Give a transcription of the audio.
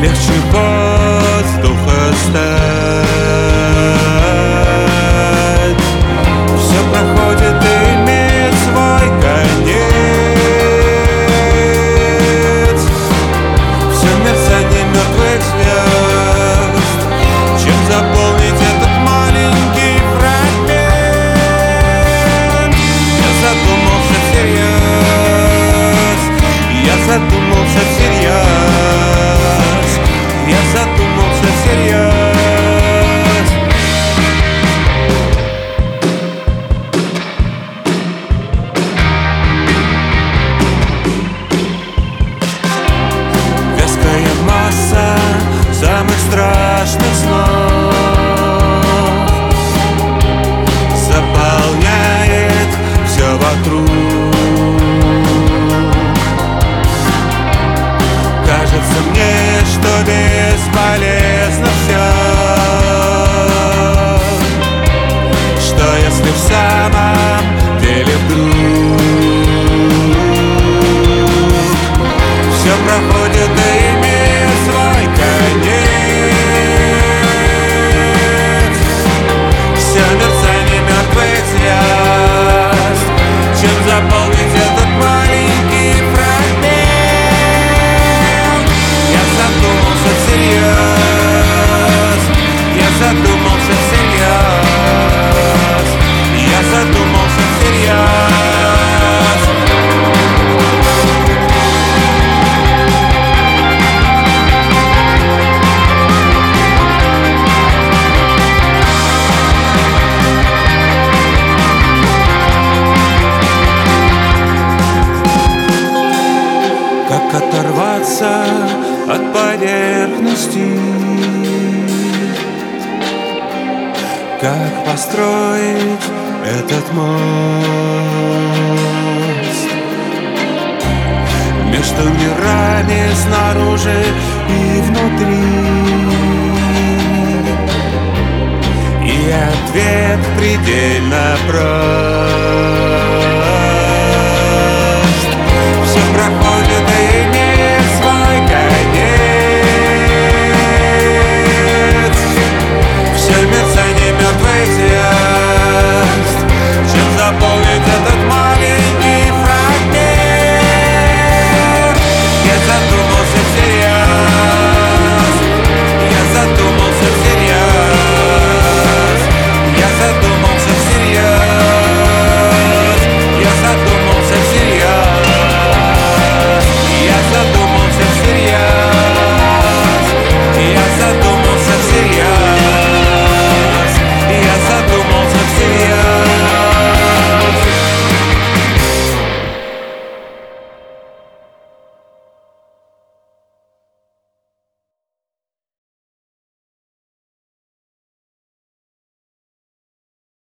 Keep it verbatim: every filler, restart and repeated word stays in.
легче воздуха стать. Все проходит и имеет свой конец. Все мерцание мертвых звезд. Чем заполнить этот маленький фрагмент? Я задумался всерьез. Я задумался всерьез. Я задумался всерьез. Вязкая масса самых страшных снов заполняет все вокруг. Кажется мне, что бесполезно все, что если в самом деле вдруг все проходит и имеет свой конец. Все мерцание мертвых звезд. Чем заполнить этот маленький фрагмент? Я задумался всерьез. Я задумался всерьез. Я задумался всерьез. Как оторваться от поверхности? Как построить этот мост между мирами снаружи и внутри? И ответ предельно прост.